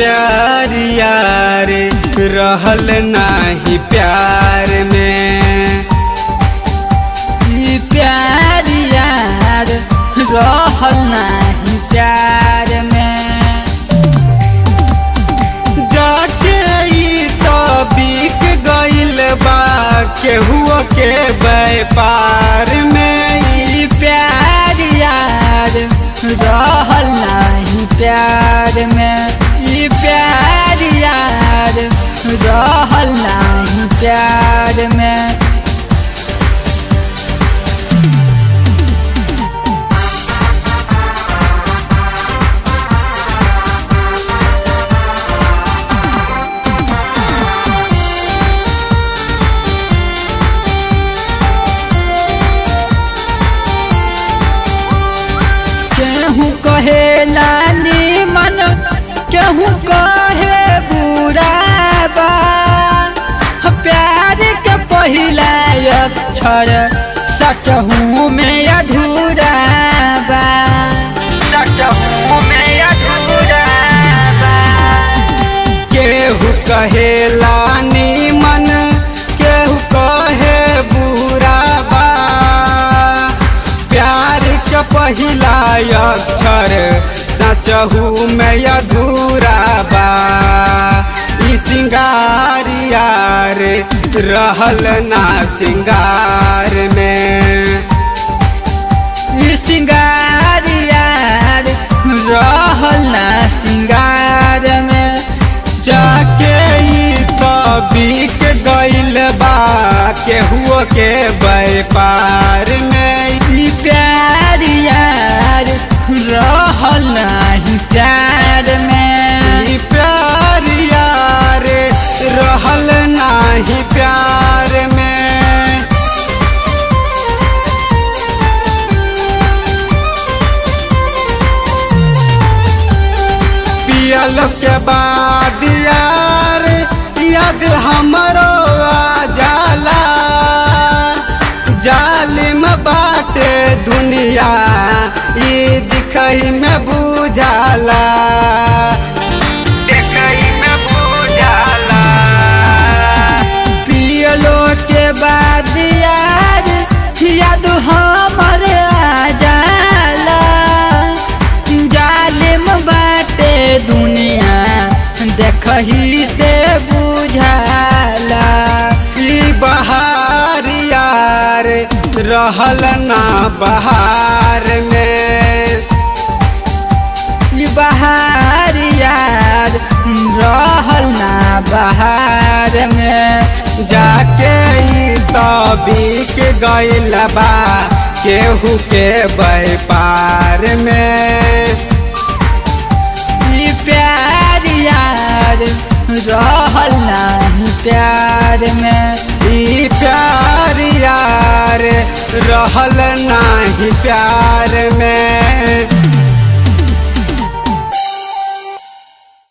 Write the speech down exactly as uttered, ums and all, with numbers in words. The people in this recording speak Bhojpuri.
प्यार यार रहल नाही प्यार में, ई प्यार यार रहल नाही प्यार में। जाके ई तो बिक गइल बा केहुओ के व्यापार में। ई प्यार यार रहल नाही प्यार में, ई प्यार यार रहल नाही प्यार में। केहू कहेला नीमन केहू कहे बुरा बा, प्यार के पहिला अक्षर सचहू में अधूरा बा, सचहू में अधूरा बा। केहू कहेला नीमन केहू कहे बुरा बा, प्यार के पहिला अक्षर सचहू में अधूरा बा। ई सिंगार यार रहल ना सिंगार में, ई सिंगार यार रहल ना सिंगार में। जाके ई तो बिक गइल बा केहुओ के व्यापार में। ई प्यार यार रहल नाही प्यार में, ई प्यार यार रहल नाही प्यार में। पियल के बाद यार याद हमरो आ जाला, जालिम बाटे दुनिया ई दिखई में बुझाला, दिखई में बुझाला। पियलो के बाद यार याद हमर आ जाला, जालिम बाटे दुनिया देखही से बुझाला। ई बहार यार रहल ना बहार में, ई बहार यार रहल ना बहार में। जाके ई तो बिक गइल बा केहू के व्यापार में। ई प्यार यार रहल नाही प्यार में, ई प्यार यार रहल नाही प्यार में।